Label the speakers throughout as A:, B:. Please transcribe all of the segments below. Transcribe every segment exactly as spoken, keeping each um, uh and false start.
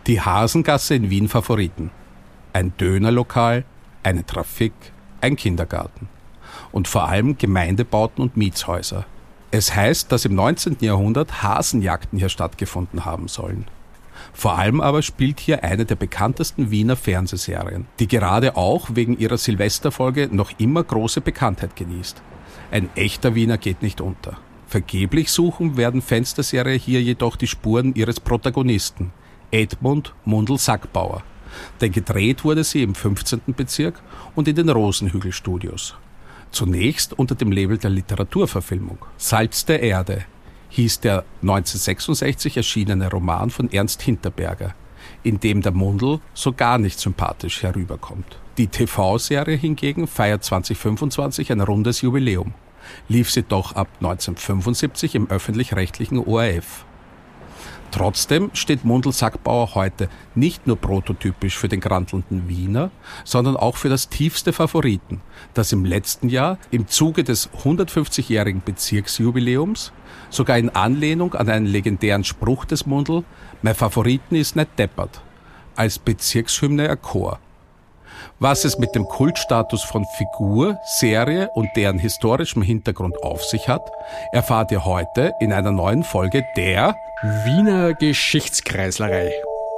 A: Die Hasengasse in Wien Favoriten. Ein Dönerlokal, eine Trafik, ein Kindergarten. Und vor allem Gemeindebauten und Mietshäuser. Es heißt, dass im neunzehnten Jahrhundert Hasenjagden hier stattgefunden haben sollen. Vor allem aber spielt hier eine der bekanntesten Wiener Fernsehserien, die gerade auch wegen ihrer Silvesterfolge noch immer große Bekanntheit genießt. Ein echter Wiener geht nicht unter. Vergeblich suchen werden Fans der Serie hier jedoch die Spuren ihres Protagonisten, Edmund Mundl Sackbauer. Denn gedreht wurde sie im fünfzehnten Bezirk und in den Rosenhügel-Studios. Zunächst unter dem Label der Literaturverfilmung. Salz der Erde hieß der neunzehnhundertsechsundsechzig erschienene Roman von Ernst Hinterberger, in dem der Mundl so gar nicht sympathisch herüberkommt. Die T V-Serie hingegen feiert zwanzig fünfundzwanzig ein rundes Jubiläum. Lief sie doch ab neunzehnhundertfünfundsiebzig im öffentlich-rechtlichen O R F. Trotzdem steht Mundl Sackbauer heute nicht nur prototypisch für den grantelnden Wiener, sondern auch für das tiefste Favoriten, das im letzten Jahr im Zuge des hundertfünfzigjährigen Bezirksjubiläums, sogar in Anlehnung an einen legendären Spruch des Mundl, mein Favoriten ist nicht deppert, als Bezirkshymne erkor. Was es mit dem Kultstatus von Figur, Serie und deren historischem Hintergrund auf sich hat, erfahrt ihr heute in einer neuen Folge der
B: Wiener Geschichtskreislerei.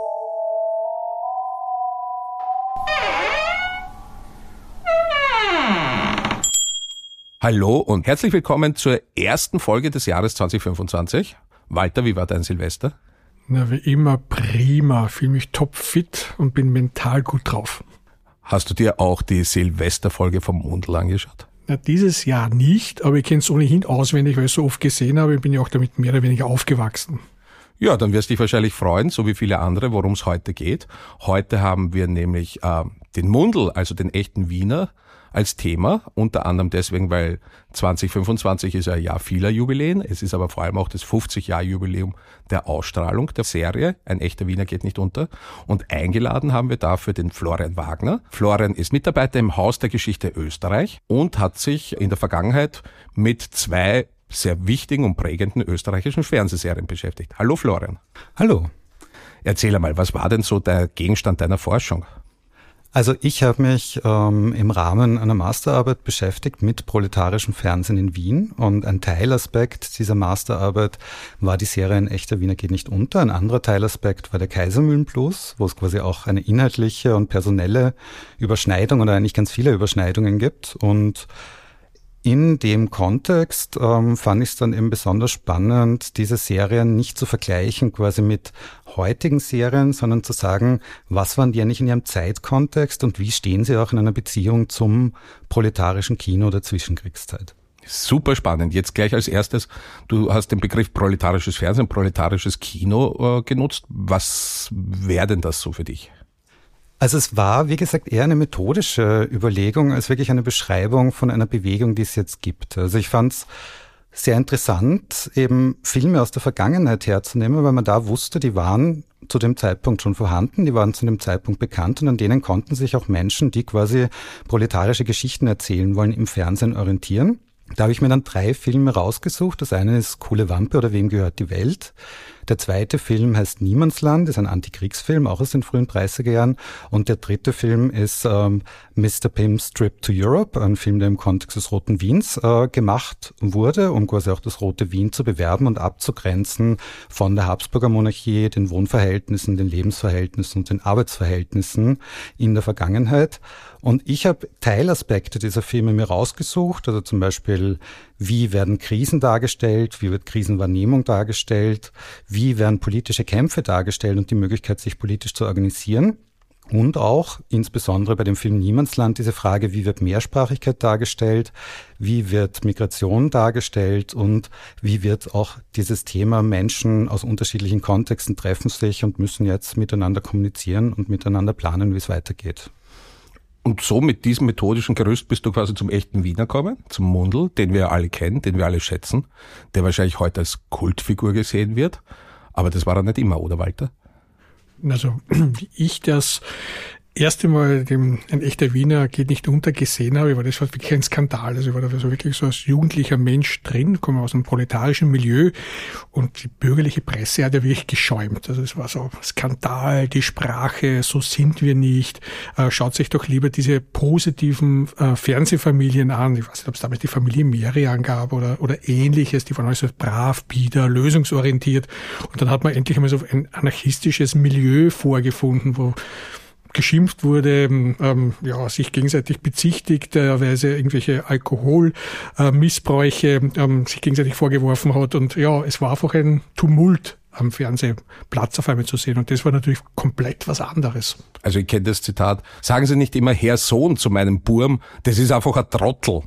A: Hallo und herzlich willkommen zur ersten Folge des Jahres zwanzig fünfundzwanzig. Walter, wie war dein Silvester?
B: Na, wie immer prima, fühle mich topfit und bin mental gut drauf.
A: Hast du dir auch die Silvesterfolge vom Mundl angeschaut?
B: Na, dieses Jahr nicht, aber ich kenne es ohnehin auswendig, weil ich es so oft gesehen habe. Ich bin ja auch damit mehr oder weniger aufgewachsen.
A: Ja, dann wirst du dich wahrscheinlich freuen, so wie viele andere, worum es heute geht. Heute haben wir nämlich äh, den Mundl, also den echten Wiener, als Thema, unter anderem deswegen, weil zwanzig fünfundzwanzig ist ein Jahr vieler Jubiläen. Es ist aber vor allem auch das fünfzig-Jahr-Jubiläum der Ausstrahlung der Serie. Ein echter Wiener geht nicht unter. Und eingeladen haben wir dafür den Florian Wagner. Florian ist Mitarbeiter im Haus der Geschichte Österreich und hat sich in der Vergangenheit mit zwei sehr wichtigen und prägenden österreichischen Fernsehserien beschäftigt. Hallo Florian.
C: Hallo.
A: Erzähl einmal, was war denn so der Gegenstand deiner Forschung?
C: Also ich habe mich ähm, im Rahmen einer Masterarbeit beschäftigt mit proletarischem Fernsehen in Wien und ein Teilaspekt dieser Masterarbeit war die Serie Ein echter Wiener geht nicht unter. Ein anderer Teilaspekt war der Kaisermühlenblues, wo es quasi auch eine inhaltliche und personelle Überschneidung oder eigentlich ganz viele Überschneidungen gibt. Und in dem Kontext ähm, fand ich es dann eben besonders spannend, diese Serien nicht zu vergleichen quasi mit heutigen Serien, sondern zu sagen, was waren die eigentlich in ihrem Zeitkontext und wie stehen sie auch in einer Beziehung zum proletarischen Kino der Zwischenkriegszeit.
A: Super spannend. Jetzt gleich als erstes, du hast den Begriff proletarisches Fernsehen, proletarisches Kino äh, genutzt. Was wäre denn das so für dich?
C: Also es war, wie gesagt, eher eine methodische Überlegung als wirklich eine Beschreibung von einer Bewegung, die es jetzt gibt. Also ich fand es sehr interessant, eben Filme aus der Vergangenheit herzunehmen, weil man da wusste, die waren zu dem Zeitpunkt schon vorhanden, die waren zu dem Zeitpunkt bekannt und an denen konnten sich auch Menschen, die quasi proletarische Geschichten erzählen wollen, im Fernsehen orientieren. Da habe ich mir dann drei Filme rausgesucht. Das eine ist Coole Wampe oder Wem gehört die Welt? Der zweite Film heißt Niemandsland, ist ein Antikriegsfilm, auch aus den frühen dreißiger Jahren. Und der dritte Film ist ähm, Mister Pim's Trip to Europe, ein Film, der im Kontext des Roten Wiens äh, gemacht wurde, um quasi auch das Rote Wien zu bewerben und abzugrenzen von der Habsburger Monarchie, den Wohnverhältnissen, den Lebensverhältnissen und den Arbeitsverhältnissen in der Vergangenheit. Und ich habe Teilaspekte dieser Filme mir rausgesucht, also zum Beispiel, wie werden Krisen dargestellt, wie wird Krisenwahrnehmung dargestellt, wie werden politische Kämpfe dargestellt und die Möglichkeit, sich politisch zu organisieren. Und auch insbesondere bei dem Film Niemandsland diese Frage, wie wird Mehrsprachigkeit dargestellt, wie wird Migration dargestellt und wie wird auch dieses Thema Menschen aus unterschiedlichen Kontexten treffen sich und müssen jetzt miteinander kommunizieren und miteinander planen, wie es weitergeht.
A: Und so mit diesem methodischen Gerüst bist du quasi zum echten Wiener gekommen, zum Mundl, den wir alle kennen, den wir alle schätzen, der wahrscheinlich heute als Kultfigur gesehen wird. Aber das war er nicht immer, oder Walter?
B: Also wie ich das erste Mal dem, ein echter Wiener geht nicht unter gesehen habe, war das wirklich ein Skandal. Also ich war da so wirklich so als jugendlicher Mensch drin, komme aus einem proletarischen Milieu und die bürgerliche Presse hat ja wirklich geschäumt. Also es war so Skandal, die Sprache, so sind wir nicht. Äh, schaut sich doch lieber diese positiven äh, Fernsehfamilien an. Ich weiß nicht, ob es damals die Familie Merian gab oder, oder ähnliches. Die waren alles so brav, bieder, lösungsorientiert. Und dann hat man endlich einmal so ein anarchistisches Milieu vorgefunden, wo geschimpft wurde, ähm, ja, sich gegenseitig bezichtigt, teilweise irgendwelche Alkoholmissbräuche äh, ähm, sich gegenseitig vorgeworfen hat. Und ja, es war einfach ein Tumult am Fernsehplatz auf einmal zu sehen. Und das war natürlich komplett was anderes.
A: Also ich kenne das Zitat, sagen Sie nicht immer Herr Sohn zu meinem Burm, das ist einfach ein Trottel.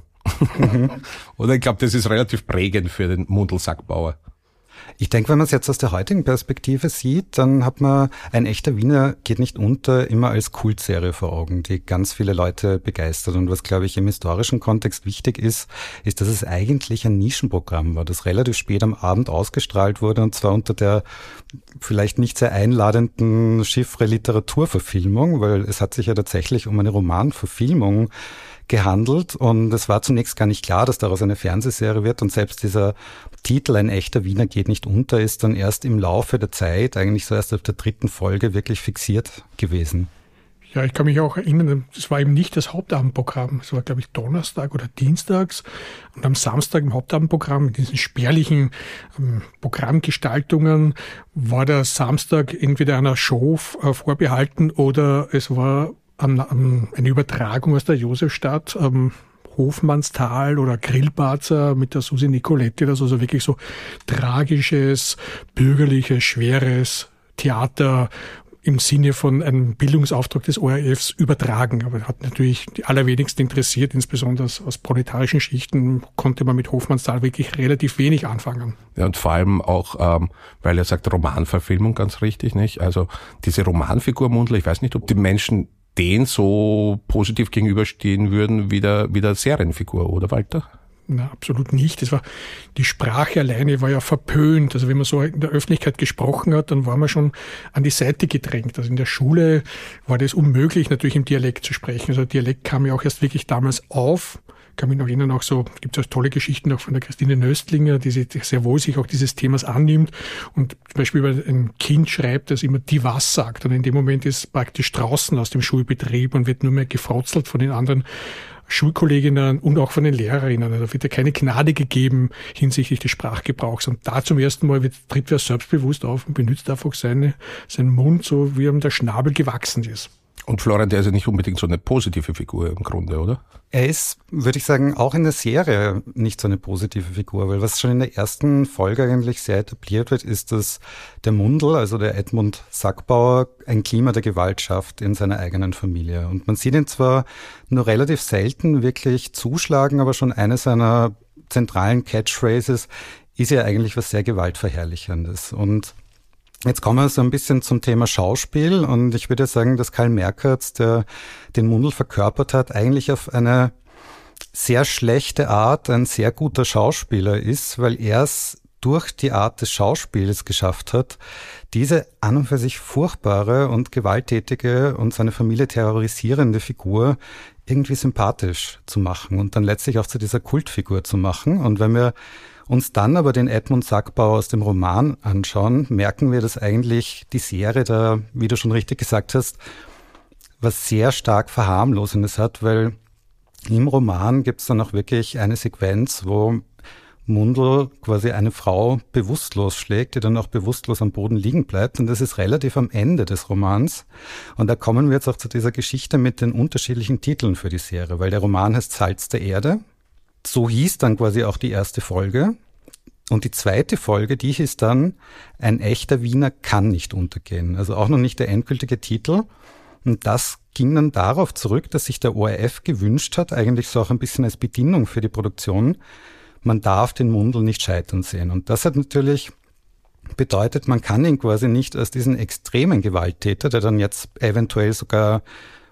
A: Oder ich glaube, das ist relativ prägend für den Mundl-Sackbauer.
C: Ich denke, wenn man es jetzt aus der heutigen Perspektive sieht, dann hat man Ein echter Wiener geht nicht unter immer als Kultserie vor Augen, die ganz viele Leute begeistert. Und was, glaube ich, im historischen Kontext wichtig ist, ist, dass es eigentlich ein Nischenprogramm war, das relativ spät am Abend ausgestrahlt wurde, und zwar unter der vielleicht nicht sehr einladenden Chiffre Literaturverfilmung, weil es hat sich ja tatsächlich um eine Romanverfilmung gehandelt und es war zunächst gar nicht klar, dass daraus eine Fernsehserie wird, und selbst dieser Titel Ein echter Wiener geht nicht unter ist dann erst im Laufe der Zeit, eigentlich so erst auf der dritten Folge, wirklich fixiert gewesen.
B: Ja, ich kann mich auch erinnern, das war eben nicht das Hauptabendprogramm. Es war, glaube ich, Donnerstag oder Dienstags. Und am Samstag im Hauptabendprogramm, mit diesen spärlichen ähm, Programmgestaltungen, war der Samstag entweder einer Show äh, vorbehalten oder es war an, an eine Übertragung aus der Josefstadt, ähm, Hofmannsthal oder Grillparzer mit der Susi Nicoletti, das also wirklich so tragisches, bürgerliches, schweres Theater im Sinne von einem Bildungsauftrag des O R Fs übertragen. Aber hat natürlich die allerwenigsten interessiert, insbesondere aus proletarischen Schichten konnte man mit Hofmannsthal wirklich relativ wenig anfangen.
A: Ja, und vor allem auch, ähm, weil er sagt Romanverfilmung, ganz richtig, nicht? Also diese Romanfigur Mundl, ich weiß nicht, ob die Menschen den so positiv gegenüberstehen würden wie der, wie der Serienfigur, oder Walter?
B: Na, absolut nicht. Das war, die Sprache alleine war ja verpönt. Also wenn man so in der Öffentlichkeit gesprochen hat, dann war man schon an die Seite gedrängt. Also in der Schule war das unmöglich, natürlich im Dialekt zu sprechen. Also Dialekt kam ja auch erst wirklich damals auf. Ich kann mich noch erinnern, auch so, gibt es auch tolle Geschichten auch von der Christine Nöstlinger, die sich sehr wohl sich auch dieses Themas annimmt und zum Beispiel über ein Kind schreibt, das immer die was sagt, und in dem Moment ist praktisch draußen aus dem Schulbetrieb und wird nur mehr gefrotzelt von den anderen Schulkolleginnen und auch von den Lehrerinnen. Da wird ja keine Gnade gegeben hinsichtlich des Sprachgebrauchs. Und da zum ersten Mal wird, tritt wer selbstbewusst auf und benutzt einfach seine, seinen Mund, so wie ihm der Schnabel gewachsen ist.
A: Und Florian, der ist ja nicht unbedingt so eine positive Figur im Grunde, oder?
C: Er ist, würde ich sagen, auch in der Serie nicht so eine positive Figur, weil was schon in der ersten Folge eigentlich sehr etabliert wird, ist, dass der Mundl, also der Edmund Sackbauer, ein Klima der Gewalt schafft in seiner eigenen Familie. Und man sieht ihn zwar nur relativ selten wirklich zuschlagen, aber schon eine seiner zentralen Catchphrases ist ja eigentlich was sehr Gewaltverherrlichendes. Und jetzt kommen wir so ein bisschen zum Thema Schauspiel, und ich würde sagen, dass Karl Merkatz, der den Mundl verkörpert hat, eigentlich auf eine sehr schlechte Art ein sehr guter Schauspieler ist, weil er es durch die Art des Schauspiels geschafft hat, diese an und für sich furchtbare und gewalttätige und seine Familie terrorisierende Figur irgendwie sympathisch zu machen und dann letztlich auch zu dieser Kultfigur zu machen. Und wenn wir uns dann aber den Edmund Sackbauer aus dem Roman anschauen, merken wir, dass eigentlich die Serie da, wie du schon richtig gesagt hast, was sehr stark Verharmlosendes hat, weil im Roman gibt es dann auch wirklich eine Sequenz, wo Mundl quasi eine Frau bewusstlos schlägt, die dann auch bewusstlos am Boden liegen bleibt, und das ist relativ am Ende des Romans. Und da kommen wir jetzt auch zu dieser Geschichte mit den unterschiedlichen Titeln für die Serie, weil der Roman heißt Salz der Erde. So hieß dann quasi auch die erste Folge. Und die zweite Folge, die hieß dann Ein echter Wiener kann nicht untergehen. Also auch noch nicht der endgültige Titel. Und das ging dann darauf zurück, dass sich der O R F gewünscht hat, eigentlich so auch ein bisschen als Bedingung für die Produktion, man darf den Mundl nicht scheitern sehen. Und das hat natürlich bedeutet, man kann ihn quasi nicht als diesen extremen Gewalttäter, der dann jetzt eventuell sogar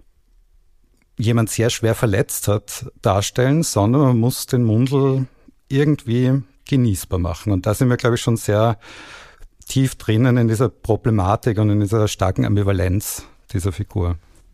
C: jemand sehr schwer verletzt hat, darstellen, sondern man muss den Mundl irgendwie genießbar machen. Und da sind wir, glaube ich, schon sehr tief drinnen in dieser Problematik und in dieser starken Ambivalenz dieser Figur.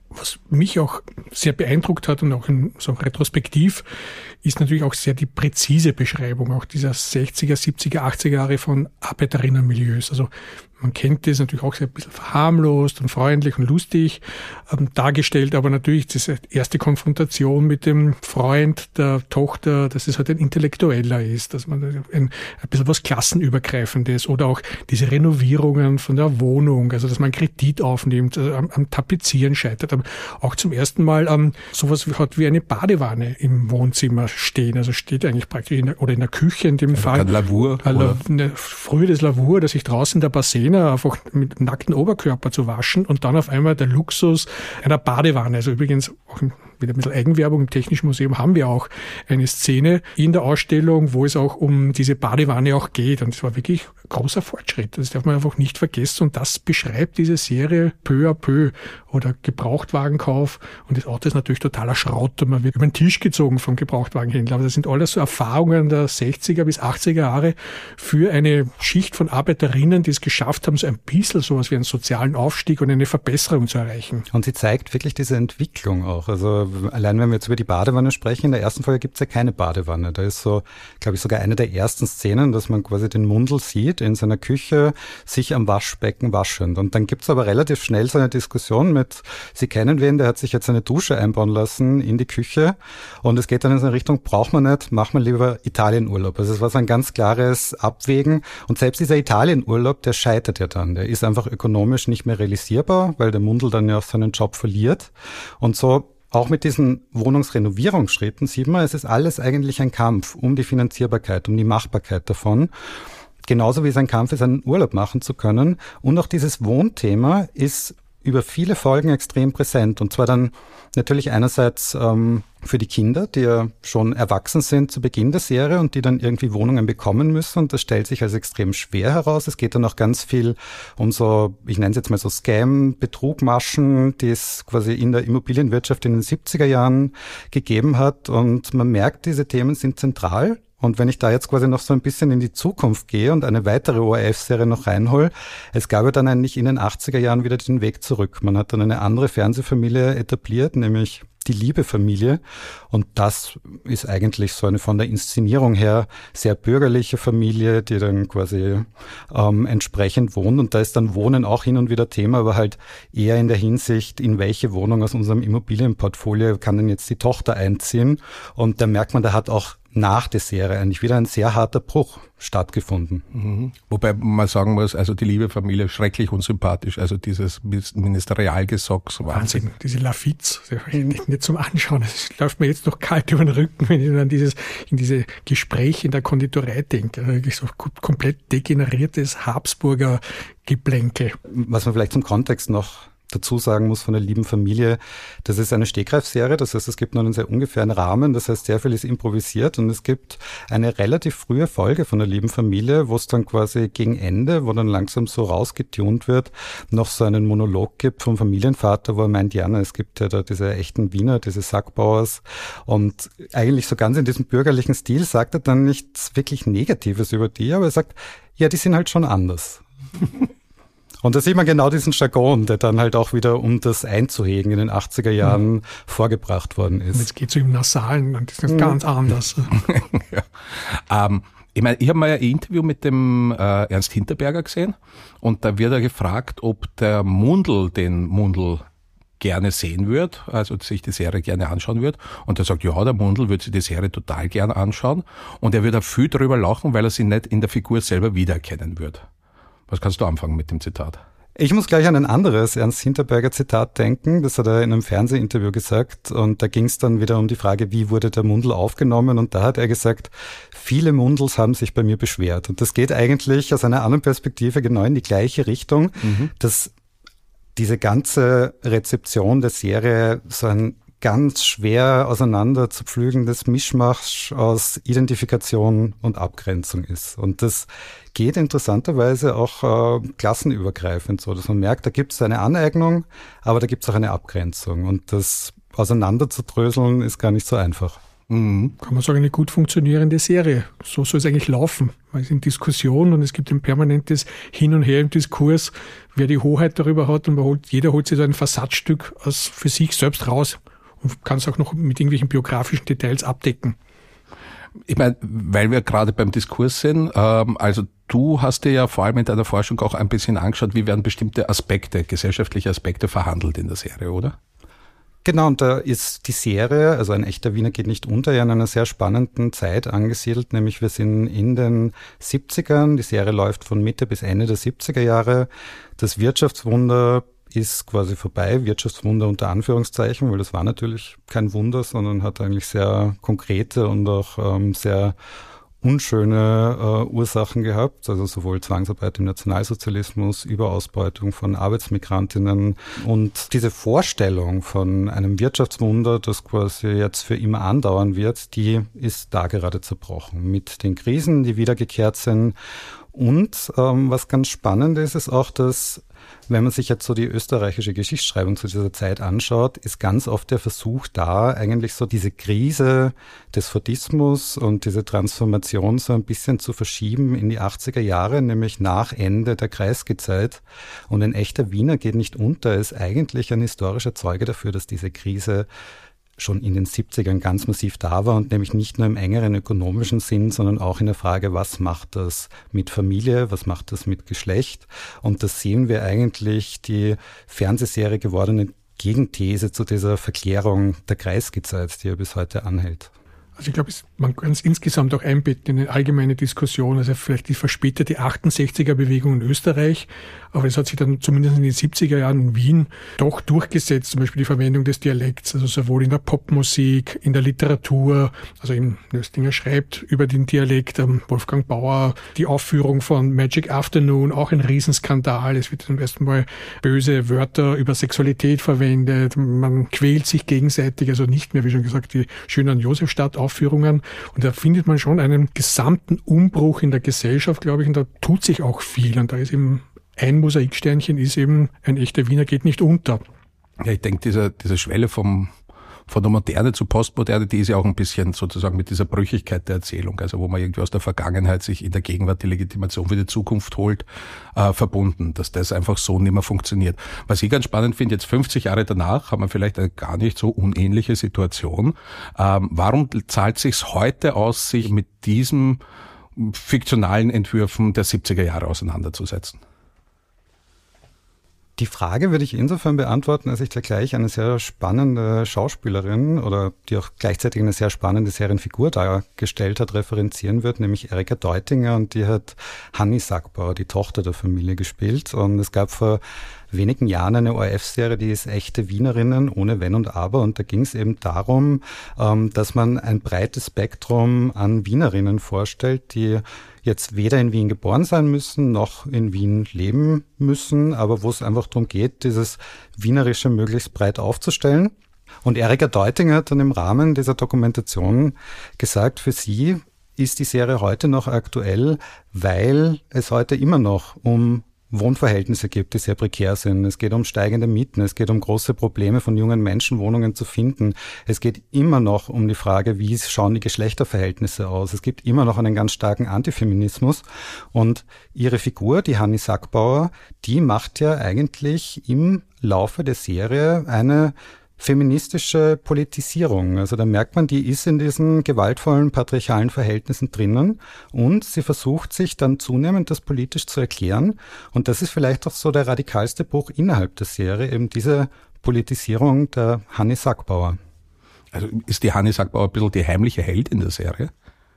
B: was mich auch sehr beeindruckt hat und auch in, so retrospektiv, ist natürlich auch sehr die präzise Beschreibung auch dieser sechziger, siebziger, achtziger Jahre von Arbeiterinnenmilieus. Also man kennt das natürlich auch sehr ein bisschen verharmlost und freundlich und lustig ähm, dargestellt, aber natürlich diese erste Konfrontation mit dem Freund der Tochter, dass es halt ein Intellektueller ist, dass man ein, ein bisschen was Klassenübergreifendes oder auch diese Renovierungen von der Wohnung, also dass man Kredit aufnimmt, also am, am Tapezieren scheitert, aber auch zum ersten Mal ähm, sowas hat wie eine Badewanne im Wohnzimmer stehen, also steht eigentlich praktisch in der, oder in der Küche in dem
A: also
B: Fall.
A: Kein Lavur.
B: Also eine, früher das Lavur, dass sich draußen der Bassin einfach mit nackten Oberkörper zu waschen und dann auf einmal der Luxus einer Badewanne. Also übrigens auch wieder ein bisschen Eigenwerbung. Im Technischen Museum haben wir auch eine Szene in der Ausstellung, wo es auch um diese Badewanne auch geht. Und es war wirklich großer Fortschritt. Das darf man einfach nicht vergessen. Und das beschreibt diese Serie peu à peu oder Gebrauchtwagenkauf. Und das Auto ist natürlich totaler Schrott und man wird über den Tisch gezogen vom Gebrauchtwagenhändler. Aber das sind alles so Erfahrungen der sechziger bis achtziger Jahre für eine Schicht von Arbeiterinnen, die es geschafft haben, so ein bisschen sowas wie einen sozialen Aufstieg und eine Verbesserung zu erreichen.
C: Und sie zeigt wirklich diese Entwicklung auch. Also allein wenn wir jetzt über die Badewanne sprechen, in der ersten Folge gibt es ja keine Badewanne. Da ist so, glaube ich, sogar eine der ersten Szenen, dass man quasi den Mundl sieht in seiner Küche, sich am Waschbecken waschend. Und dann gibt es aber relativ schnell so eine Diskussion mit, Sie kennen wen, der hat sich jetzt eine Dusche einbauen lassen in die Küche. Und es geht dann in so eine Richtung, braucht man nicht, macht man lieber Italienurlaub. Also es war so ein ganz klares Abwägen. Und selbst dieser Italienurlaub, der scheitert ja dann. Der ist einfach ökonomisch nicht mehr realisierbar, weil der Mundl dann ja auch seinen Job verliert. Und so auch mit diesen Wohnungsrenovierungsschritten sieht man, es ist alles eigentlich ein Kampf um die Finanzierbarkeit, um die Machbarkeit davon. Genauso wie es ein Kampf ist, einen Urlaub machen zu können. Und auch dieses Wohnthema ist über viele Folgen extrem präsent. Und zwar dann natürlich einerseits ähm, für die Kinder, die ja schon erwachsen sind zu Beginn der Serie und die dann irgendwie Wohnungen bekommen müssen. Und das stellt sich als extrem schwer heraus. Es geht dann auch ganz viel um so, ich nenne es jetzt mal so Scam, Betrugmaschen, die es quasi in der Immobilienwirtschaft in den siebziger Jahren gegeben hat. Und man merkt, diese Themen sind zentral. Und wenn ich da jetzt quasi noch so ein bisschen in die Zukunft gehe und eine weitere O R F-Serie noch reinhole, es gab ja dann eigentlich in den achtziger Jahren wieder den Weg zurück. Man hat dann eine andere Fernsehfamilie etabliert, nämlich die Liebe-Familie. Und das ist eigentlich so eine von der Inszenierung her sehr bürgerliche Familie, die dann quasi ähm, entsprechend wohnt. Und da ist dann Wohnen auch hin und wieder Thema, aber halt eher in der Hinsicht, in welche Wohnung aus unserem Immobilienportfolio kann denn jetzt die Tochter einziehen. Und da merkt man, da hat auch nach der Serie eigentlich wieder ein sehr harter Bruch stattgefunden.
A: Mhm. Wobei man sagen muss, also die liebe Familie schrecklich unsympathisch, also dieses Ministerialgesocks.
B: Wahnsinn, Wahnsinn. Diese Lafitte, nicht, nicht zum Anschauen, es läuft mir jetzt noch kalt über den Rücken, wenn ich an dieses, in diese Gespräche in der Konditorei denke. Wirklich so komplett degeneriertes Habsburger Geplänkel.
C: Was man vielleicht zum Kontext noch dazu sagen muss von der lieben Familie, das ist eine Stegreifserie, das heißt, es gibt nur einen sehr ungefähren Rahmen, das heißt, sehr viel ist improvisiert und es gibt eine relativ frühe Folge von der lieben Familie, wo es dann quasi gegen Ende, wo dann langsam so rausgetunt wird, noch so einen Monolog gibt vom Familienvater, wo er meint, ja, es gibt ja da diese echten Wiener, diese Sackbauers und eigentlich so ganz in diesem bürgerlichen Stil sagt er dann nichts wirklich Negatives über die, aber er sagt, ja, die sind halt schon anders. Und da sieht man genau diesen Jargon, der dann halt auch wieder, um das einzuhegen, in den achtziger Jahren mhm. vorgebracht worden ist.
B: Und jetzt geht es so im Nasalen und das ist mhm. ganz anders.
A: ja. ähm, ich meine, ich habe mal ein Interview mit dem äh, Ernst Hinterberger gesehen und da wird er gefragt, ob der Mundl den Mundl gerne sehen wird, also sich die Serie gerne anschauen wird. Und er sagt, ja, der Mundl würde sich die Serie total gerne anschauen und er würde auch viel darüber lachen, weil er sie nicht in der Figur selber wiedererkennen wird. Was kannst du anfangen mit dem Zitat?
C: Ich muss gleich an ein anderes Ernst Hinterberger Zitat denken. Das hat er in einem Fernsehinterview gesagt. Und da ging es dann wieder um die Frage, wie wurde der Mundl aufgenommen? Und da hat er gesagt, viele Mundls haben sich bei mir beschwert. Und das geht eigentlich aus einer anderen Perspektive genau in die gleiche Richtung, mhm. dass diese ganze Rezeption der Serie so ein ganz schwer auseinander zu pflügendes Mischmasch aus Identifikation und Abgrenzung ist. Und das geht interessanterweise auch äh, klassenübergreifend so, dass man merkt, da gibt es eine Aneignung, aber da gibt es auch eine Abgrenzung. Und das auseinanderzudröseln ist gar nicht so einfach.
B: Mhm. Kann man sagen, eine gut funktionierende Serie. So soll es eigentlich laufen. Man ist in Diskussion und es gibt ein permanentes Hin und Her im Diskurs, wer die Hoheit darüber hat, und man holt, jeder holt sich so ein Versatzstück aus für sich selbst raus und kann es auch noch mit irgendwelchen biografischen Details abdecken.
A: Ich meine, weil wir gerade beim Diskurs sind, ähm, also du hast dir ja vor allem in deiner Forschung auch ein bisschen angeschaut, wie werden bestimmte Aspekte, gesellschaftliche Aspekte verhandelt in der Serie, oder?
C: Genau, und da ist die Serie, also ein echter Wiener geht nicht unter, ja in einer sehr spannenden Zeit angesiedelt, nämlich wir sind in den siebzigern, die Serie läuft von Mitte bis Ende der siebziger Jahre. Das Wirtschaftswunder ist quasi vorbei, Wirtschaftswunder unter Anführungszeichen, weil das war natürlich kein Wunder, sondern hat eigentlich sehr konkrete und auch ähm, sehr unschöne äh, Ursachen gehabt, also sowohl Zwangsarbeit im Nationalsozialismus, Überausbeutung von Arbeitsmigrantinnen, und diese Vorstellung von einem Wirtschaftswunder, das quasi jetzt für immer andauern wird, die ist da gerade zerbrochen mit den Krisen, die wiedergekehrt sind. Und ähm, was ganz spannend ist, ist auch, dass, wenn man sich jetzt so die österreichische Geschichtsschreibung zu dieser Zeit anschaut, ist ganz oft der Versuch da, eigentlich so diese Krise des Fordismus und diese Transformation so ein bisschen zu verschieben in die achtziger Jahre, nämlich nach Ende der Kreisky-Zeit. Und ein echter Wiener geht nicht unter, ist eigentlich ein historischer Zeuge dafür, dass diese Krise schon in den siebzigern ganz massiv da war, und nämlich nicht nur im engeren ökonomischen Sinn, sondern auch in der Frage, was macht das mit Familie, was macht das mit Geschlecht? Und da sehen wir eigentlich die Fernsehserie gewordene Gegenthese zu dieser Verklärung der Kreisky-Zeit, die ja bis heute anhält.
B: Also ich glaube, man kann es insgesamt auch einbetten in eine allgemeine Diskussion, also vielleicht die verspätete achtundsechziger-Bewegung in Österreich, aber es hat sich dann zumindest in den siebziger Jahren in Wien doch durchgesetzt, zum Beispiel die Verwendung des Dialekts, also sowohl in der Popmusik, in der Literatur, also eben Nöstinger schreibt über den Dialekt, Wolfgang Bauer, die Aufführung von Magic Afternoon, auch ein Riesenskandal, es wird zum ersten Mal böse Wörter über Sexualität verwendet, man quält sich gegenseitig, also nicht mehr, wie schon gesagt, die Schönen Josefstadt Aufführungen, und da findet man schon einen gesamten Umbruch in der Gesellschaft, glaube ich, und da tut sich auch viel, und da ist eben ein Mosaiksternchen, ist eben ein echter Wiener geht nicht unter.
A: Ja, ich denke, diese, diese Schwelle vom von der Moderne zu Postmoderne, die ist ja auch ein bisschen sozusagen mit dieser Brüchigkeit der Erzählung, also wo man irgendwie aus der Vergangenheit sich in der Gegenwart die Legitimation für die Zukunft holt, äh, verbunden, dass das einfach so nicht mehr funktioniert. Was ich ganz spannend finde, jetzt fünfzig Jahre danach haben wir vielleicht eine gar nicht so unähnliche Situation. Ähm, warum zahlt sich's heute aus, sich mit diesen fiktionalen Entwürfen der siebziger Jahre auseinanderzusetzen?
C: Die Frage würde ich insofern beantworten, als ich da gleich eine sehr spannende Schauspielerin oder die auch gleichzeitig eine sehr spannende Serienfigur dargestellt hat, referenzieren wird, nämlich Erika Deutinger, und die hat Hanni Sackbauer, die Tochter der Familie, gespielt. Und es gab vor wenigen Jahren eine O R F-Serie, die ist Echte Wienerinnen ohne Wenn und Aber, und da ging es eben darum, dass man ein breites Spektrum an Wienerinnen vorstellt, die jetzt weder in Wien geboren sein müssen, noch in Wien leben müssen, aber wo es einfach darum geht, dieses Wienerische möglichst breit aufzustellen. Und Erika Deutinger hat dann im Rahmen dieser Dokumentation gesagt, für sie ist die Serie heute noch aktuell, weil es heute immer noch um Wohnverhältnisse gibt, die sehr prekär sind. Es geht um steigende Mieten, es geht um große Probleme von jungen Menschen, Wohnungen zu finden. Es geht immer noch um die Frage, wie schauen die Geschlechterverhältnisse aus. Es gibt immer noch einen ganz starken Antifeminismus, und ihre Figur, die Hanni Sackbauer, die macht ja eigentlich im Laufe der Serie eine feministische Politisierung. Also da merkt man, die ist in diesen gewaltvollen patriarchalen Verhältnissen drinnen, und sie versucht sich dann zunehmend das politisch zu erklären. Und das ist vielleicht auch so der radikalste Bruch innerhalb der Serie, eben diese Politisierung der Hanni Sackbauer.
A: Also ist die Hanni Sackbauer ein bisschen die heimliche Heldin der Serie?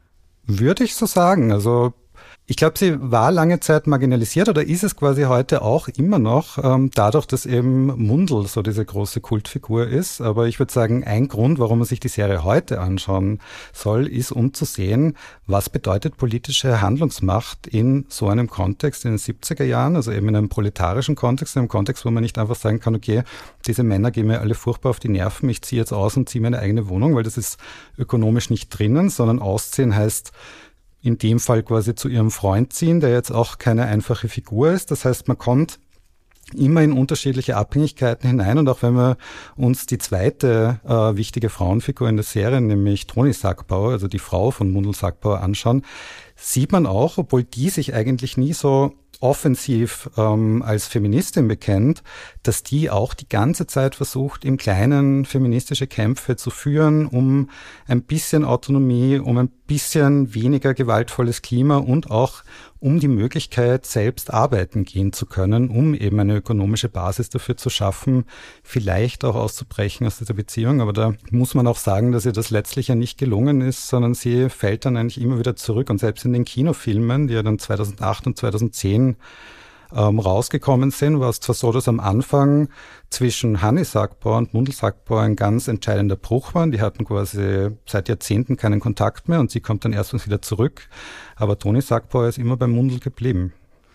C: Würde ich so sagen. Also ich glaube, sie war lange Zeit marginalisiert, oder ist es quasi heute auch immer noch, ähm, dadurch, dass eben Mundl so diese große Kultfigur ist. Aber ich würde sagen, ein Grund, warum man sich die Serie heute anschauen soll, ist, um zu sehen, was bedeutet politische Handlungsmacht in so einem Kontext in den siebziger Jahren, also eben in einem proletarischen Kontext, in einem Kontext, wo man nicht einfach sagen kann, okay, diese Männer gehen mir alle furchtbar auf die Nerven, ich ziehe jetzt aus und ziehe mir eine eigene Wohnung, weil das ist ökonomisch nicht drinnen, sondern ausziehen heißt, in dem Fall quasi zu ihrem Freund ziehen, der jetzt auch keine einfache Figur ist. Das heißt, man kommt immer in unterschiedliche Abhängigkeiten hinein. Und auch wenn wir uns die zweite äh, wichtige Frauenfigur in der Serie, nämlich Toni Sackbauer, also die Frau von Mundl Sackbauer, anschauen, sieht man auch, obwohl die sich eigentlich nie so offensiv ähm, als Feministin bekennt, dass die auch die ganze Zeit versucht, im Kleinen feministische Kämpfe zu führen, um ein bisschen Autonomie, um ein bisschen weniger gewaltvolles Klima und auch um die Möglichkeit, selbst arbeiten gehen zu können, um eben eine ökonomische Basis dafür zu schaffen, vielleicht auch auszubrechen aus dieser Beziehung. Aber da muss man auch sagen, dass ihr das letztlich ja nicht gelungen ist, sondern sie fällt dann eigentlich immer wieder zurück. Und selbst in den Kinofilmen, die ja dann zweitausendacht und zweitausendzehn ähm, rausgekommen sind, war es zwar so, dass am Anfang zwischen Hanni Sackbauer und Mundl Sackbauer ein ganz entscheidender Bruch war. Die hatten quasi seit Jahrzehnten keinen Kontakt mehr und sie kommt dann erstens wieder zurück. Aber Toni Sackbauer ist immer beim Mundl geblieben.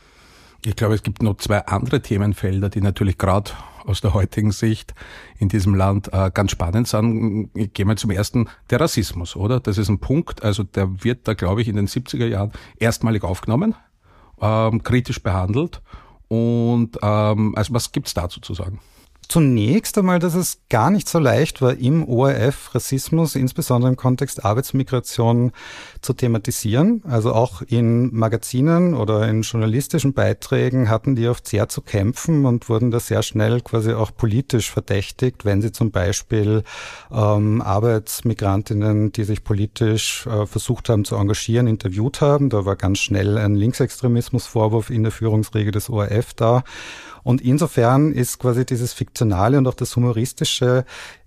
A: Ich glaube, es gibt noch zwei andere Themenfelder, die natürlich gerade aus der heutigen Sicht in diesem Land äh, ganz spannend sind. Gehen wir zum ersten, der Rassismus, oder? Das ist ein Punkt, also der wird da, glaube ich, in den siebziger Jahren erstmalig aufgenommen, ähm, kritisch behandelt. Und ähm, also was gibt's dazu zu sagen?
C: Zunächst einmal, dass es gar nicht so leicht war, im O R F Rassismus, insbesondere im Kontext Arbeitsmigration, zu thematisieren. Also auch in Magazinen oder in journalistischen Beiträgen hatten die oft sehr zu kämpfen und wurden da sehr schnell quasi auch politisch verdächtigt, wenn sie zum Beispiel ähm, Arbeitsmigrantinnen, die sich politisch äh, versucht haben zu engagieren, interviewt haben. Da war ganz schnell ein Linksextremismusvorwurf in der Führungsriege des O R F da. Und insofern ist quasi dieses Fiktionale und auch das Humoristische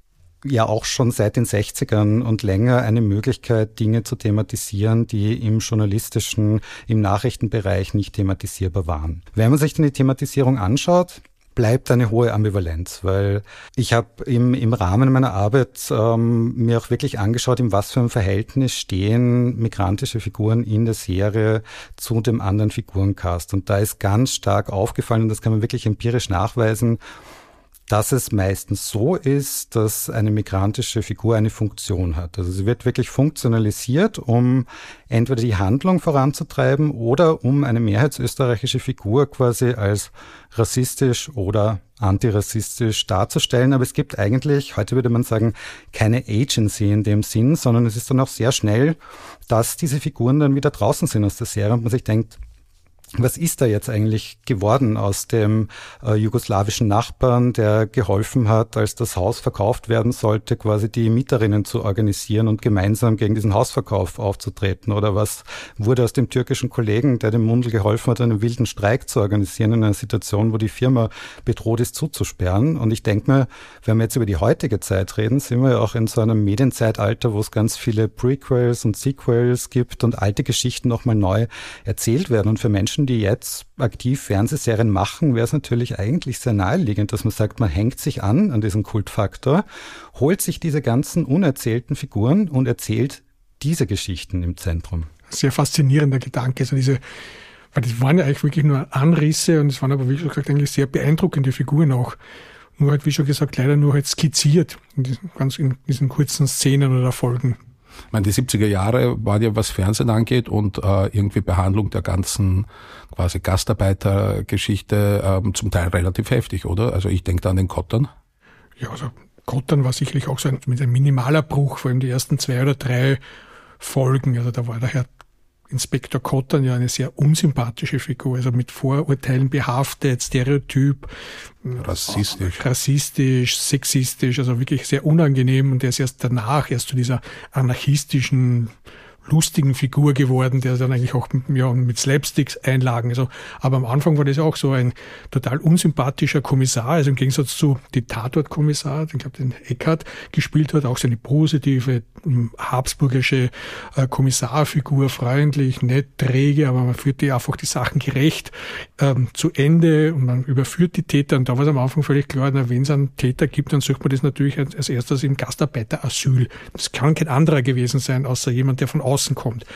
C: ja auch schon seit den sechzigern und länger eine Möglichkeit, Dinge zu thematisieren, die im journalistischen, im Nachrichtenbereich nicht thematisierbar waren. Wenn man sich dann die Thematisierung anschaut, bleibt eine hohe Ambivalenz, weil ich habe im, im Rahmen meiner Arbeit ähm, mir auch wirklich angeschaut, in was für einem Verhältnis stehen migrantische Figuren in der Serie zu dem anderen Figurencast. Und da ist ganz stark aufgefallen, und das kann man wirklich empirisch nachweisen, dass es meistens so ist, dass eine migrantische Figur eine Funktion hat. Also sie wird wirklich funktionalisiert, um entweder die Handlung voranzutreiben oder um eine mehrheitsösterreichische Figur quasi als rassistisch oder antirassistisch darzustellen. Aber es gibt eigentlich, heute würde man sagen, keine Agency in dem Sinn, sondern es ist dann auch sehr schnell, dass diese Figuren dann wieder draußen sind aus der Serie und man sich denkt, was ist da jetzt eigentlich geworden aus dem äh, jugoslawischen Nachbarn, der geholfen hat, als das Haus verkauft werden sollte, quasi die Mieterinnen zu organisieren und gemeinsam gegen diesen Hausverkauf aufzutreten? Oder was wurde aus dem türkischen Kollegen, der dem Mundl geholfen hat, einen wilden Streik zu organisieren in einer Situation, wo die Firma bedroht ist, zuzusperren? Und ich denke mir, wenn wir jetzt über die heutige Zeit reden, sind wir ja auch in so einem Medienzeitalter, wo es ganz viele Prequels und Sequels gibt und alte Geschichten nochmal neu erzählt werden. Und für Menschen, die jetzt aktiv Fernsehserien machen, wäre es natürlich eigentlich sehr naheliegend, dass man sagt, man hängt sich an, an diesen Kultfaktor, holt sich diese ganzen unerzählten Figuren und erzählt diese Geschichten im Zentrum.
B: Sehr faszinierender Gedanke, also diese, weil das waren ja eigentlich wirklich nur Anrisse und es waren aber, wie schon gesagt, eigentlich sehr beeindruckende Figuren auch. Nur halt, wie schon gesagt, leider nur halt skizziert, in diesen, ganz in diesen kurzen Szenen oder Folgen.
A: Ich meine, die siebziger Jahre waren ja, was Fernsehen angeht und äh, irgendwie Behandlung der ganzen quasi Gastarbeitergeschichte ähm, zum Teil relativ heftig, oder? Also ich denke da an den Kottern.
B: Ja, also Kottern war sicherlich auch so ein, mit ein minimaler Bruch, vor allem die ersten zwei oder drei Folgen. Also da war der Herr Inspektor Kottern ja eine sehr unsympathische Figur, also mit Vorurteilen behaftet, Stereotyp,
A: rassistisch,
B: rassistisch, sexistisch, also wirklich sehr unangenehm und der ist erst danach erst zu dieser anarchistischen, lustigen Figur geworden, der dann eigentlich auch ja, mit Slapsticks einlagen. Also, aber am Anfang war das auch so ein total unsympathischer Kommissar, also im Gegensatz zu die Tatort-Kommissar, den, glaube den Eckhardt gespielt hat, auch so eine positive, habsburgische äh, Kommissarfigur, freundlich, nett, träge, aber man führt die einfach die Sachen gerecht ähm, zu Ende und man überführt die Täter. Und da war es am Anfang völlig klar, wenn es einen Täter gibt, dann sucht man das natürlich als erstes im Gastarbeiterasyl. Das kann kein anderer gewesen sein, außer jemand, der von außen kommt.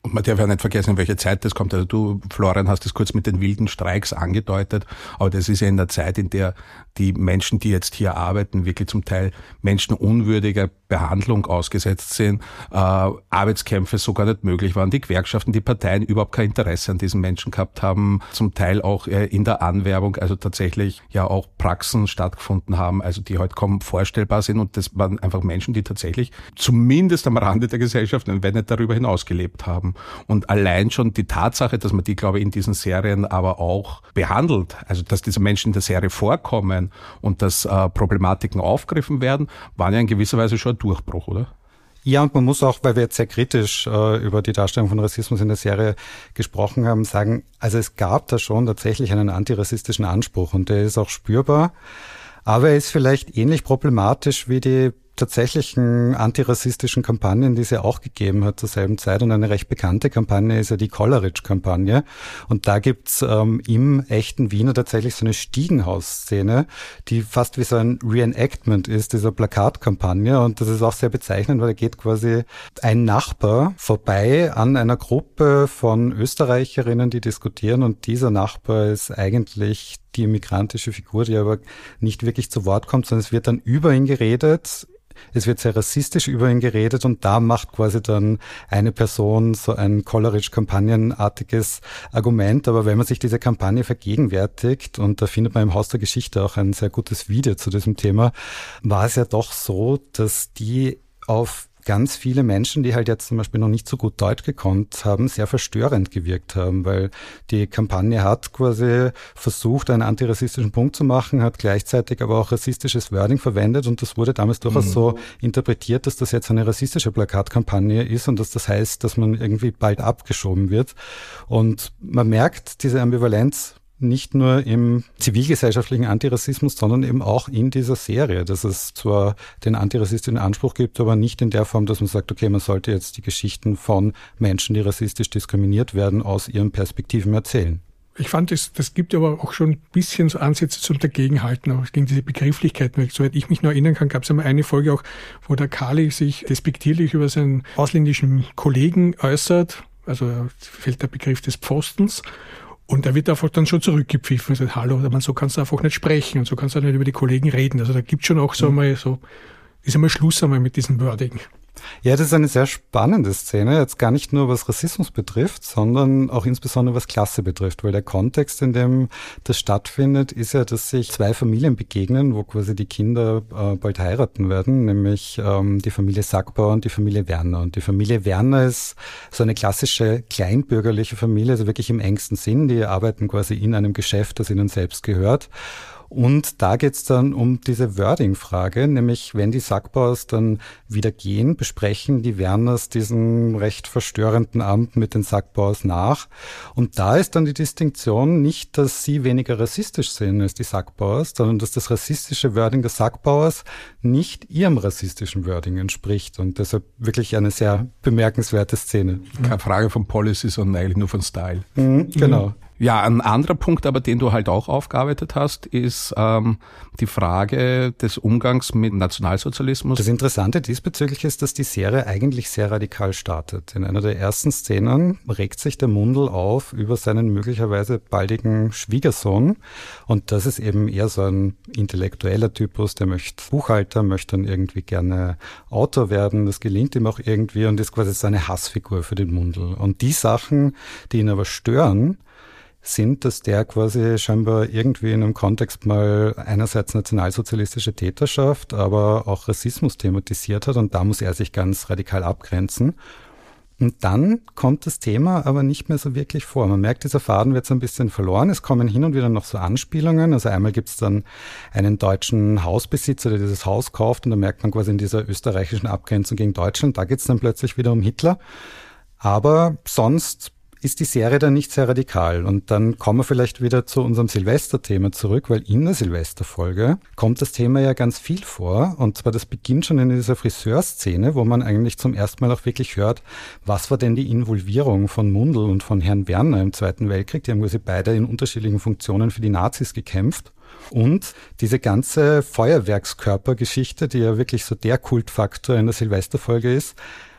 A: Und man darf ja nicht vergessen, in welche Zeit das kommt. Also du, Florian, hast es kurz mit den wilden Streiks angedeutet, aber das ist ja in der Zeit, in der die Menschen, die jetzt hier arbeiten, wirklich zum Teil menschenunwürdiger Behandlung ausgesetzt sind, äh, Arbeitskämpfe sogar nicht möglich waren, die Gewerkschaften, die Parteien überhaupt kein Interesse an diesen Menschen gehabt haben, zum Teil auch äh, in der Anwerbung, also tatsächlich ja auch Praxen stattgefunden haben, also die heute kaum vorstellbar sind, und das waren einfach Menschen, die tatsächlich zumindest am Rande der Gesellschaft, wenn nicht darüber hinaus gelebt haben. Und allein schon die Tatsache, dass man die, glaube ich, in diesen Serien aber auch behandelt, also dass diese Menschen in der Serie vorkommen und dass äh, Problematiken aufgegriffen werden, waren ja in gewisser Weise schon ein Durchbruch, oder?
C: Ja, und man muss auch, weil wir jetzt sehr kritisch äh, über die Darstellung von Rassismus in der Serie gesprochen haben, sagen, also es gab da schon tatsächlich einen antirassistischen Anspruch und der ist auch spürbar, aber er ist vielleicht ähnlich problematisch wie die tatsächlichen antirassistischen Kampagnen, die es ja auch gegeben hat zur selben Zeit. Und eine recht bekannte Kampagne ist ja die Coleridge-Kampagne. Und da gibt's ähm, im echten Wiener tatsächlich so eine Stiegenhaus-Szene, die fast wie so ein Reenactment ist, dieser Plakatkampagne. Und das ist auch sehr bezeichnend, weil da geht quasi ein Nachbar vorbei an einer Gruppe von Österreicherinnen, die diskutieren. Und dieser Nachbar ist eigentlich die immigrantische Figur, die aber nicht wirklich zu Wort kommt, sondern es wird dann über ihn geredet. Es wird sehr rassistisch über ihn geredet und da macht quasi dann eine Person so ein Coleridge-Kampagnenartiges Argument. Aber wenn man sich diese Kampagne vergegenwärtigt, und da findet man im Haus der Geschichte auch ein sehr gutes Video zu diesem Thema, war es ja doch so, dass die auf ganz viele Menschen, die halt jetzt zum Beispiel noch nicht so gut Deutsch gekonnt haben, sehr verstörend gewirkt haben, weil die Kampagne hat quasi versucht, einen antirassistischen Punkt zu machen, hat gleichzeitig aber auch rassistisches Wording verwendet und das wurde damals durchaus mhm. so interpretiert, dass das jetzt eine rassistische Plakatkampagne ist und dass das heißt, dass man irgendwie bald abgeschoben wird. Und man merkt diese Ambivalenz nicht nur im zivilgesellschaftlichen Antirassismus, sondern eben auch in dieser Serie, dass es zwar den antirassistischen Anspruch gibt, aber nicht in der Form, dass man sagt, okay, man sollte jetzt die Geschichten von Menschen, die rassistisch diskriminiert werden, aus ihren Perspektiven erzählen.
B: Ich fand, das, das gibt aber auch schon ein bisschen so Ansätze zum Dagegenhalten, auch gegen diese Begrifflichkeiten. Soweit ich mich noch erinnern kann, gab es einmal eine Folge auch, wo der Kali sich despektierlich über seinen ausländischen Kollegen äußert. Also fällt der Begriff des Pfostens. Und er wird einfach dann schon zurückgepfiffen und sagt, hallo, man, so kannst du einfach nicht sprechen und so kannst du nicht über die Kollegen reden. Also da gibt schon auch so mhm. einmal so, ist einmal Schluss einmal mit diesem Wording.
C: Ja, das ist eine sehr spannende Szene, jetzt gar nicht nur was Rassismus betrifft, sondern auch insbesondere was Klasse betrifft, weil der Kontext, in dem das stattfindet, ist ja, dass sich zwei Familien begegnen, wo quasi die Kinder äh, bald heiraten werden, nämlich ähm, die Familie Sackbauer und die Familie Werner. Und die Familie Werner ist so eine klassische kleinbürgerliche Familie, also wirklich im engsten Sinn, die arbeiten quasi in einem Geschäft, das ihnen selbst gehört. Und da geht's dann um diese Wording-Frage, nämlich wenn die Sackbauers dann wieder gehen, besprechen die Werners diesen recht verstörenden Abend mit den Sackbauers nach. Und da ist dann die Distinktion nicht, dass sie weniger rassistisch sind als die Sackbauers, sondern dass das rassistische Wording der Sackbauers nicht ihrem rassistischen Wording entspricht. Und deshalb wirklich eine sehr bemerkenswerte Szene.
A: Keine Frage von Policy, sondern eigentlich nur von Style.
C: Mhm, genau.
A: Mhm. Ja, ein anderer Punkt aber, den du halt auch aufgearbeitet hast, ist ähm, die Frage des Umgangs mit Nationalsozialismus.
C: Das Interessante diesbezüglich ist, dass die Serie eigentlich sehr radikal startet. In einer der ersten Szenen regt sich der Mundl auf über seinen möglicherweise baldigen Schwiegersohn. Und das ist eben eher so ein intellektueller Typus, der möchte Buchhalter, möchte dann irgendwie gerne Autor werden. Das gelingt ihm auch irgendwie und ist quasi so eine Hassfigur für den Mundl. Und die Sachen, die ihn aber stören, sind, dass der quasi scheinbar irgendwie in einem Kontext mal einerseits nationalsozialistische Täterschaft, aber auch Rassismus thematisiert hat und da muss er sich ganz radikal abgrenzen. Und dann kommt das Thema aber nicht mehr so wirklich vor. Man merkt, dieser Faden wird so ein bisschen verloren. Es kommen hin und wieder noch so Anspielungen. Also einmal gibt es dann einen deutschen Hausbesitzer, der dieses Haus kauft und da merkt man quasi in dieser österreichischen Abgrenzung gegen Deutschland, da geht es dann plötzlich wieder um Hitler. Aber sonst ist die Serie dann nicht sehr radikal. Und dann kommen wir vielleicht wieder zu unserem Silvesterthema zurück, weil in der Silvesterfolge kommt das Thema ja ganz viel vor. Und zwar das beginnt schon in dieser Friseurszene, wo man eigentlich zum ersten Mal auch wirklich hört, was war denn die Involvierung von Mundl und von Herrn Werner im Zweiten Weltkrieg. Die haben quasi beide in unterschiedlichen Funktionen für die Nazis gekämpft. Und diese ganze Feuerwerkskörpergeschichte, die ja wirklich so der Kultfaktor in der Silvesterfolge ist,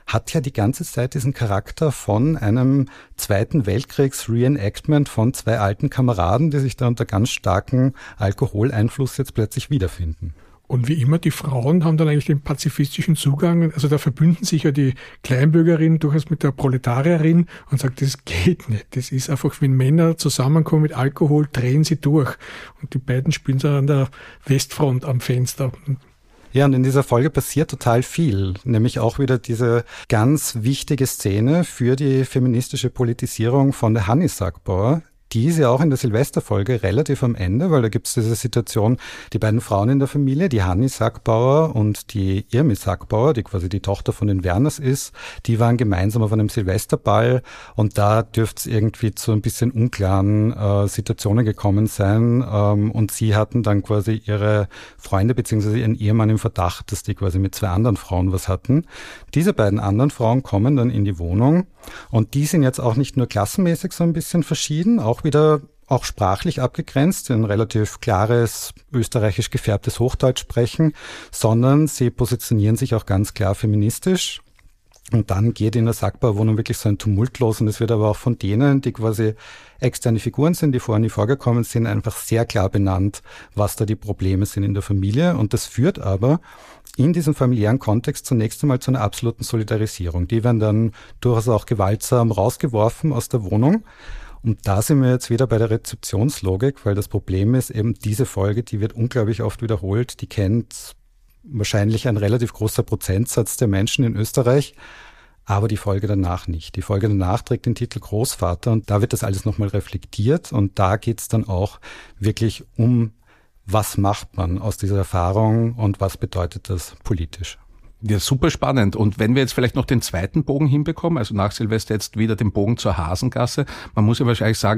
C: hat ja die ganze Zeit diesen Charakter von einem Zweiten Weltkriegs-Reenactment von zwei alten Kameraden, die sich da unter ganz starkem Alkoholeinfluss jetzt plötzlich wiederfinden.
B: Und wie immer, die Frauen haben dann eigentlich den pazifistischen Zugang. Also da verbünden sich ja die Kleinbürgerin durchaus mit der Proletarierin und sagt, das geht nicht. Das ist einfach, wenn Männer zusammenkommen mit Alkohol, drehen sie durch. Und die beiden spielen so an der Westfront am Fenster.
C: Ja, und in dieser Folge passiert total viel, nämlich auch wieder diese ganz wichtige Szene für die feministische Politisierung von der Hanni Sackbauer. Die ist ja auch in der Silvesterfolge relativ am Ende, weil da gibt es diese Situation, die beiden Frauen in der Familie, die Hanni Sackbauer und die Irmi Sackbauer, die quasi die Tochter von den Werners ist, die waren gemeinsam auf einem Silvesterball und da dürfte es irgendwie zu ein bisschen unklaren äh, Situationen gekommen sein ähm, und sie hatten dann quasi ihre Freunde bzw. ihren Ehemann im Verdacht, dass die quasi mit zwei anderen Frauen was hatten. Diese beiden anderen Frauen kommen dann in die Wohnung und die sind jetzt auch nicht nur klassenmäßig so ein bisschen verschieden, auch wieder auch sprachlich abgegrenzt, ein relativ klares, österreichisch gefärbtes Hochdeutsch sprechen, sondern sie positionieren sich auch ganz klar feministisch. Und dann geht in der Sackbauer-Wohnung wirklich so ein Tumult los und es wird aber auch von denen, die quasi externe Figuren sind, die vorher nie vorgekommen sind, einfach sehr klar benannt, was da die Probleme sind in der Familie. Und das führt aber in diesem familiären Kontext zunächst einmal zu einer absoluten Solidarisierung. Die werden dann durchaus auch gewaltsam rausgeworfen aus der Wohnung. Und da sind wir jetzt wieder bei der Rezeptionslogik, weil das Problem ist eben diese Folge, die wird unglaublich oft wiederholt, die kennt wahrscheinlich ein relativ großer Prozentsatz der Menschen in Österreich, aber die Folge danach nicht. Die Folge danach trägt den Titel Großvater und da wird das alles nochmal reflektiert und da geht es dann auch wirklich um, was macht man aus dieser Erfahrung und was bedeutet das politisch.
A: Ja, super spannend. Und wenn wir jetzt vielleicht noch den zweiten Bogen hinbekommen, also nach Silvester jetzt wieder den Bogen zur Hasengasse, man muss ja wahrscheinlich sagen,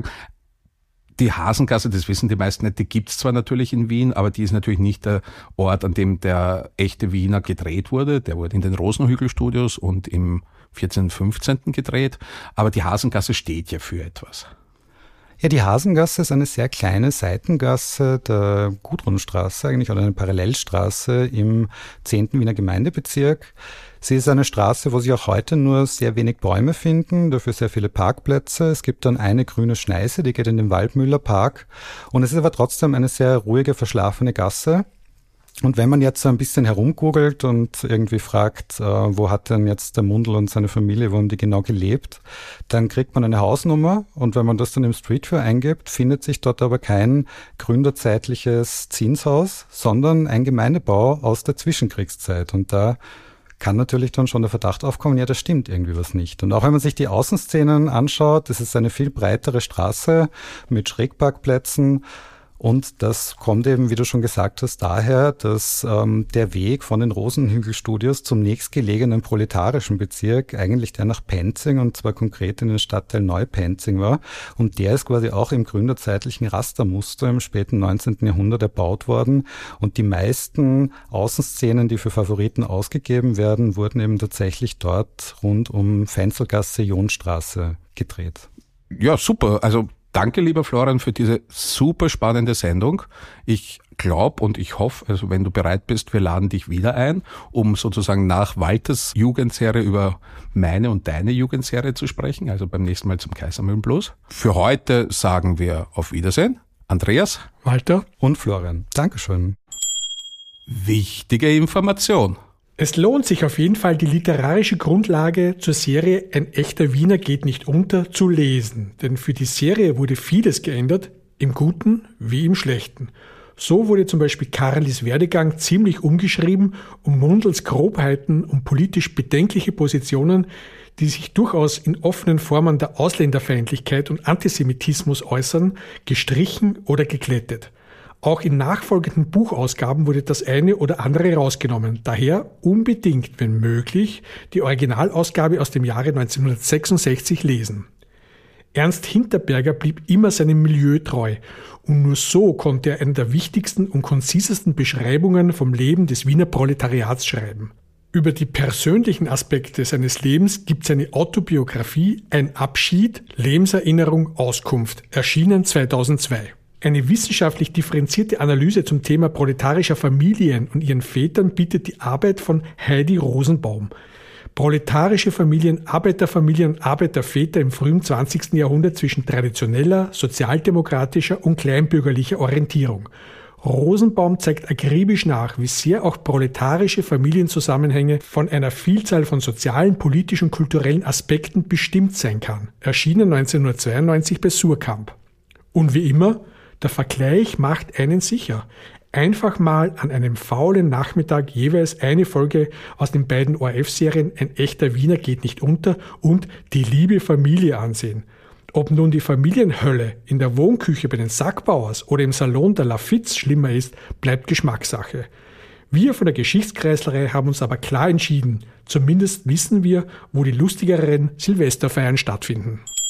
A: die Hasengasse, das wissen die meisten nicht, die gibt's zwar natürlich in Wien, aber die ist natürlich nicht der Ort, an dem der echte Wiener gedreht wurde. Der wurde in den Rosenhügel-Studios und im vierzehnten, fünfzehnten gedreht. Aber die Hasengasse steht ja für etwas.
C: Ja, die Hasengasse ist eine sehr kleine Seitengasse der Gudrunstraße eigentlich oder eine Parallelstraße im zehnten Wiener Gemeindebezirk. Sie ist eine Straße, wo sich auch heute nur sehr wenig Bäume finden, dafür sehr viele Parkplätze. Es gibt dann eine grüne Schneise, die geht in den Waldmüller Park. Und es ist aber trotzdem eine sehr ruhige, verschlafene Gasse. Und wenn man jetzt so ein bisschen herumgoogelt und irgendwie fragt, äh, wo hat denn jetzt der Mundl und seine Familie, wo haben die genau gelebt, dann kriegt man eine Hausnummer und wenn man das dann im Street View eingibt, findet sich dort aber kein gründerzeitliches Zinshaus, sondern ein Gemeindebau aus der Zwischenkriegszeit. Und da kann natürlich dann schon der Verdacht aufkommen, ja, da stimmt irgendwie was nicht. Und auch wenn man sich die Außenszenen anschaut, das ist eine viel breitere Straße mit Schrägparkplätzen. Und das kommt eben, wie du schon gesagt hast, daher, dass ähm, der Weg von den Rosenhügel-Studios zum nächstgelegenen proletarischen Bezirk eigentlich der nach Penzing und zwar konkret in den Stadtteil Neupenzing war. Und der ist quasi auch im gründerzeitlichen Rastermuster im späten neunzehnten Jahrhundert erbaut worden. Und die meisten Außenszenen, die für Favoriten ausgegeben werden, wurden eben tatsächlich dort rund um Fenzelgasse, Jonstraße gedreht.
A: Ja, super. Also danke, lieber Florian, für diese super spannende Sendung. Ich glaube und ich hoffe, also wenn du bereit bist, wir laden dich wieder ein, um sozusagen nach Walters Jugendserie über meine und deine Jugendserie zu sprechen, also beim nächsten Mal zum Kaisermühlenblues. Für heute sagen wir auf Wiedersehen. Andreas,
B: Walter
C: und Florian. Dankeschön.
A: Wichtige Information.
B: Es lohnt sich auf jeden Fall, die literarische Grundlage zur Serie Ein echter Wiener geht nicht unter zu lesen. Denn für die Serie wurde vieles geändert, im Guten wie im Schlechten. So wurde zum Beispiel Karlis Werdegang ziemlich umgeschrieben, um Mundls Grobheiten und politisch bedenkliche Positionen, die sich durchaus in offenen Formen der Ausländerfeindlichkeit und Antisemitismus äußern, gestrichen oder geglättet. Auch in nachfolgenden Buchausgaben wurde das eine oder andere rausgenommen. Daher unbedingt, wenn möglich, die Originalausgabe aus dem Jahre neunzehnhundertsechsundsechzig lesen. Ernst Hinterberger blieb immer seinem Milieu treu und nur so konnte er eine der wichtigsten und konzisesten Beschreibungen vom Leben des Wiener Proletariats schreiben. Über die persönlichen Aspekte seines Lebens gibt seine Autobiografie Ein Abschied, Lebenserinnerung, Auskunft, erschienen zweitausendzwei. Eine wissenschaftlich differenzierte Analyse zum Thema proletarischer Familien und ihren Vätern bietet die Arbeit von Heidi Rosenbaum. Proletarische Familien, Arbeiterfamilien und Arbeiterväter im frühen zwanzigsten Jahrhundert zwischen traditioneller, sozialdemokratischer und kleinbürgerlicher Orientierung. Rosenbaum zeigt akribisch nach, wie sehr auch proletarische Familienzusammenhänge von einer Vielzahl von sozialen, politischen und kulturellen Aspekten bestimmt sein kann. Erschienen neunzehnhundertzweiundneunzig bei Suhrkamp. Und wie immer, der Vergleich macht einen sicher. Einfach mal an einem faulen Nachmittag jeweils eine Folge aus den beiden O R F-Serien Ein echter Wiener geht nicht unter und Die liebe Familie ansehen. Ob nun die Familienhölle in der Wohnküche bei den Sackbauers oder im Salon der Lafitte's schlimmer ist, bleibt Geschmackssache. Wir von der Geschichtskreislerei haben uns aber klar entschieden. Zumindest wissen wir, wo die lustigeren Silvesterfeiern stattfinden.